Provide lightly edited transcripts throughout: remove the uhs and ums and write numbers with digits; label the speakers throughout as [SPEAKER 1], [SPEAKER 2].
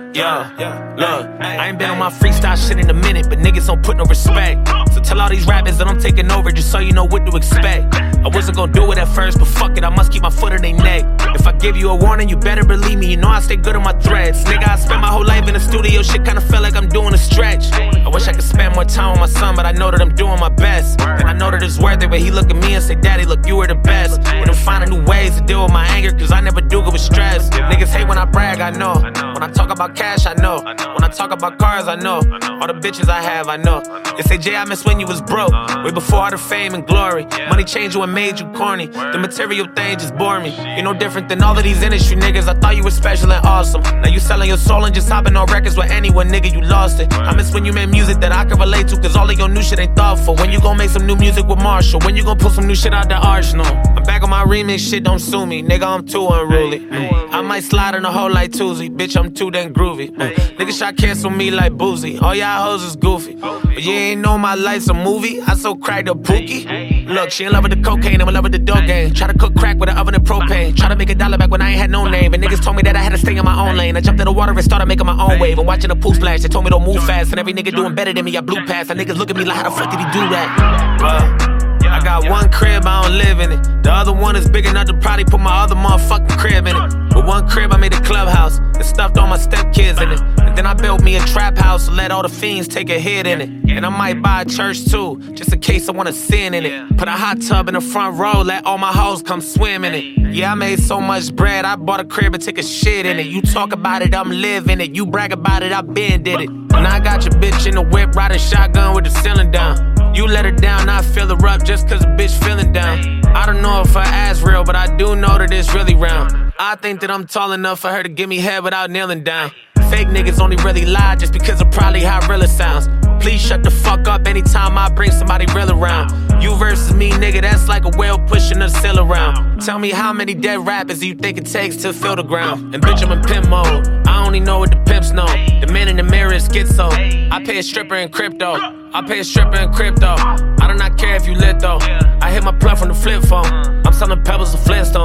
[SPEAKER 1] Yeah, look, I ain't been on my freestyle shit in a minute, but niggas don't put no respect. So tell all these rappers that I'm taking over just so you know what to expect. I wasn't gonna do it at first, but fuck it, I must keep my foot in their neck. If I give you a warning, you better believe me, you know I stay good on my threads. Nigga, I spent my whole life in the studio, shit kinda felt like I'm doing a stretch. I wish I could spend more time with my son, but I know that I'm doing my best. And I know that it's worth it when he look at me and say, Daddy, look, you were the best. When I'm finding new ways to deal with my anger, cause I never do good with stress. Niggas hate when I brag, I know. When I talk about cash, I know. When I talk about cars, I know. All the bitches I have, I know. They say, Jay, I miss when you was broke. Way before all the fame and glory. Money changed you and made you corny. The material thing just bore me. You're no different than all of these industry niggas. I thought you were special and awesome. Now you selling your soul and just hopping on records with anyone, nigga, you lost it. I miss when you made music that I could relate to, cause all of your new shit ain't thoughtful. When you gon' make some new music with Marshall? When you gon' pull some new shit out the arsenal? I'm back on my remix shit, don't sue me. Nigga, I'm too unruly. I might slide in a hole like Tuesday. Bitch, I'm too damn groovy. Niggas try cancel me like Boozy. All y'all hoes is goofy. But you ain't know my life's a movie. I so cracked up Pookie. Look, she in love with the cocaine, I'm in love with the dope game. Try to cook crack with an oven and propane. Try to make $1 back when I ain't had no name. And niggas told me that I had to stay in my own lane. I jumped in the water and started making my own wave. And watching the pool splash, they told me don't move fast. And every nigga doing better than me, I blew past. And niggas look at me like, how the fuck did he do that? I got one crib, I don't live in it. The other one is big enough to probably put my other motherfucking crib in it. With one crib, I made a clubhouse and stuffed all my stepkids in it. And then I built me a trap house and let all the fiends take a hit in it. And I might buy a church too, just in case I wanna sin in it. Put a hot tub in the front row, let all my hoes come swim in it. Yeah, I made so much bread, I bought a crib and took a shit in it. You talk about it, I'm living it. You brag about it, I been did it. And I got your bitch in the whip, riding shotgun with the ceiling down. You let her down, I fill her up just cause the bitch feeling down. I don't know if her ass real, but I do know that it's really round. I think that I'm tall enough for her to give me head without kneeling down. Fake niggas only really lie just because of probably how real it sounds. Please shut the fuck up anytime I bring somebody real around. You versus me, nigga, that's like a whale pushing a sail around. Tell me how many dead rappers do you think it takes to fill the ground? And bitch, I'm in pimp mode. I only know what the pimps know. The man in the mirror is schizo. I pay a stripper in crypto. I pay a stripper in crypto. I do not care if you lit though. I hit my plug from the flip phone. I'm selling pebbles to Flintstone.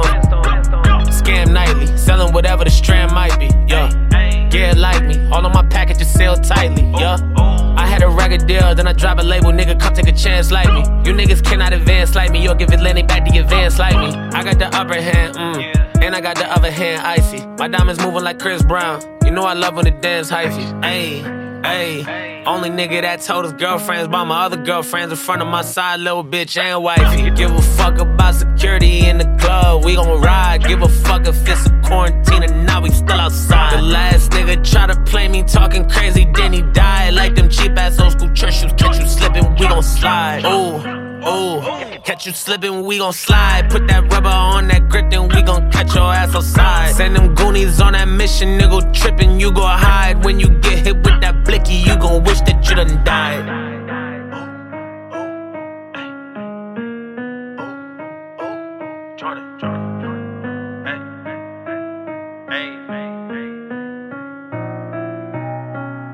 [SPEAKER 1] Scam nightly, selling whatever the strand might be. Yeah, get like me. All of my packages sell tightly. Yeah, I had a record deal, then I drop a label. Nigga, come take a chance like me. You niggas cannot advance like me. You'll give Atlantic back the advance like me. I got the upper hand, and I got the other hand icy. My diamonds moving like Chris Brown. You know I love when it dance hyphy. Ayy, only nigga that told his girlfriends about my other girlfriends in front of my side little bitch and wifey. Give a fuck about security in the club, we gon' ride. Give a fuck if it's a quarantine and now we still outside. The last nigga try to play me talking crazy, then he died. Like them cheap ass old school church shoes, catch you slipping, we gon' slide. Ooh, catch you slipping, we gon' slide. Put that rubber on that grip, then we gon' catch your ass outside. Send them Goonies on that mission, nigga trippin', you gon' hide. When you get hit with that blicky, you gon' wish that you done died. Jordan.